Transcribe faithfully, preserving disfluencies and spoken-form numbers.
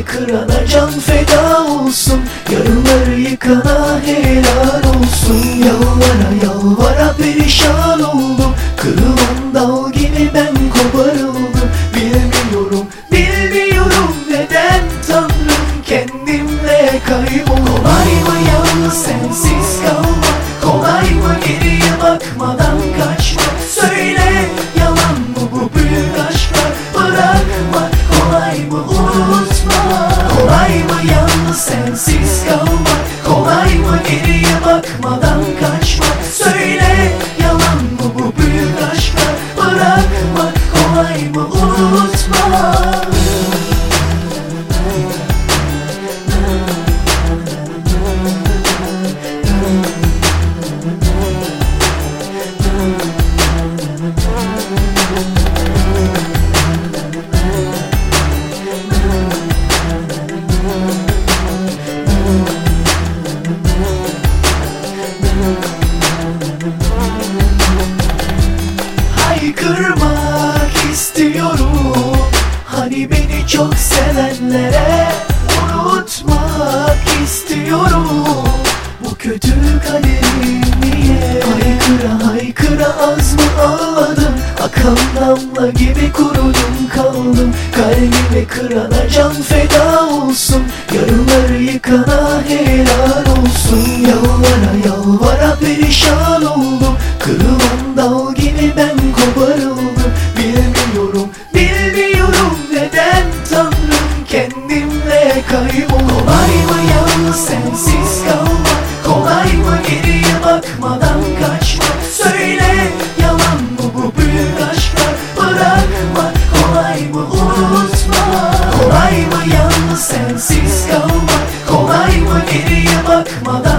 kırana can feda olsun, yarınları yıkana helal olsun. Yalvara yalvara perişan oldum, kırılan dal gibi ben koparıldım. Bilmiyorum, bilmiyorum neden Tanrım, kendimle kayboldum. Kolay mı yalnız sensiz kalmak, kolay mı geriye bakmadan kaçmak? Söyle, yalan mı bu büyük aşklar? Bırakmak kolay mı, unutmak? Kolay mı yalnız sensiz kalmak, kolay mı geriye bakmadan kaçmak? Söyle, yalan mı bu büyük aşklar? Bırakmak kolay mı, unutmak? Haykırmak istiyorum, hani beni çok sevenlere. Unutmak istiyorum, bu kötü kaderim niye? Haykıra haykıra az mı ağladım, akan damla gibi kurudum kaldım. Kalbimi kırana can feda olsun, yarınları yıkana helal olsun. Yalvara yalvara perişan oldum, kırılan dal gibi ben koparıldım. Bilmiyorum, bilmiyorum neden Tanrım, kendimle kayboldum. Kolay mı yalnız sensiz kalmak, kolay mı geriye bakmadan kaçmak? Söyle, yalan mı bu büyük aşklar? Bırakmak kolay mı, unutmak? Kolay mı yalnız sensiz kalmak, kolay mı geriye bakmadan